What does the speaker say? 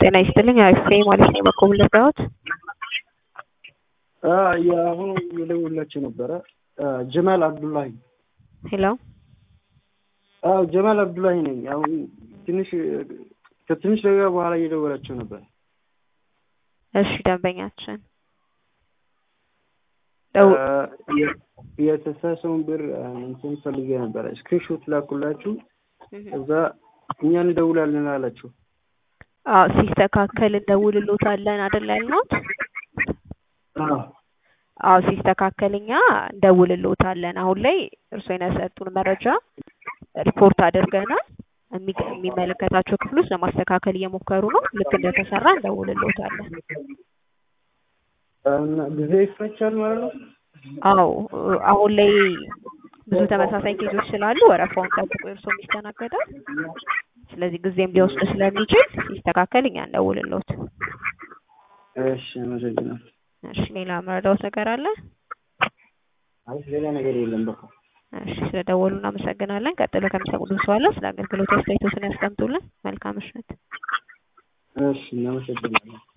ጤና ይስጥልኝ አይፌ ማለት ነው በኮም ለዳውት ያሁን የደውላችሁ ነበረ ጀማል አብዱላሂ ሄሎ ጀማል አብዱላሂ ነኝ አሁን ከትንሽ ደቂቃ በኋላ እየደወላችሁ ነበር እሺ ደንበኛችን የተሳሰውን ብር እንትን ፈልጌ ነበር ስክሪንሾት ላኩላችሁ እዛ እኛን እንደውላለን አላችሁ ሲስተካከል እንደውልሎታለን አይደል ያልነው ሲስተካከልኛ እንደውልሎታለን አሁን ላይ እርሶ የነሰጡን መረጃ ሪፖርት አድርገናል የሚመለከታቸው ክፍሎች ለማስተካከል እየሞከሩ ነው ልክ እንደተሰራ እንደውልሎታለን ጊዜ ይፈቻል ማለት ነው አሁን ላይ ብዙ ተመሳሳይ ኬዞች ስላሉ ወረፋውን ጠብቆ እርሶ የሚስተናገዳል ስለዚህ ጊዜም ሊወስድ ስለሚችል ሲስተካከል እኛ እንደውልሎት እሺ መሰግናለሁ እሺ ሌላ መረዳው ነገር አለ ሌላ ነገር የለም በቃ እሺ ስለደወሉ እናመሰግናለን ቀጥሎ ከሚሰሙን ሰው አለ ስለ አገልግሎት አስተያየቶችን ያስቀምጡልን መልካም ምሽት እሺ እናመሰግናለን